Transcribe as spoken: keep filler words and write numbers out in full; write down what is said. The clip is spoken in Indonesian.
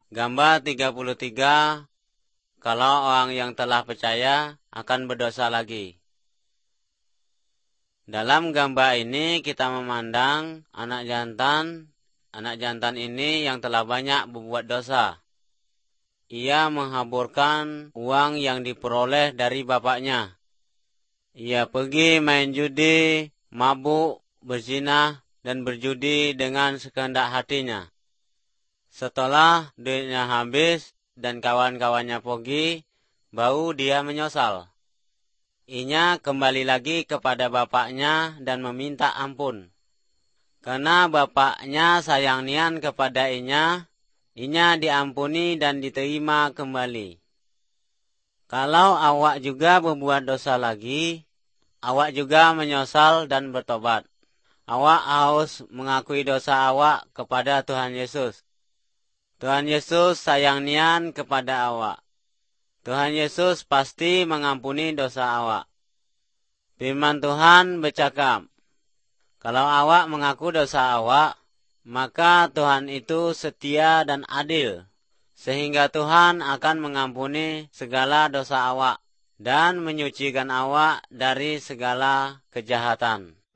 Gambar tiga puluh tiga, kalau orang yang telah percaya akan berdosa lagi. Dalam gambar ini kita memandang anak jantan. Anak jantan ini yang telah banyak berbuat dosa. Ia menghaburkan uang yang diperoleh dari bapaknya. Ia pergi main judi, mabuk, berzina, dan berjudi dengan sekehendak hatinya. Setelah duitnya habis dan kawan-kawannya pergi, baru dia menyesal. Inya kembali lagi kepada bapaknya dan meminta ampun. Karena bapaknya sayang nian kepada inya, inya diampuni dan diterima kembali. Kalau awak juga berbuat dosa lagi, awak juga menyesal dan bertobat. Awak harus mengakui dosa awak kepada Tuhan Yesus. Tuhan Yesus sayang nian kepada awak. Tuhan Yesus pasti mengampuni dosa awak. Firman Tuhan bercakap, kalau awak mengaku dosa awak, maka Tuhan itu setia dan adil, sehingga Tuhan akan mengampuni segala dosa awak dan menyucikan awak dari segala kejahatan.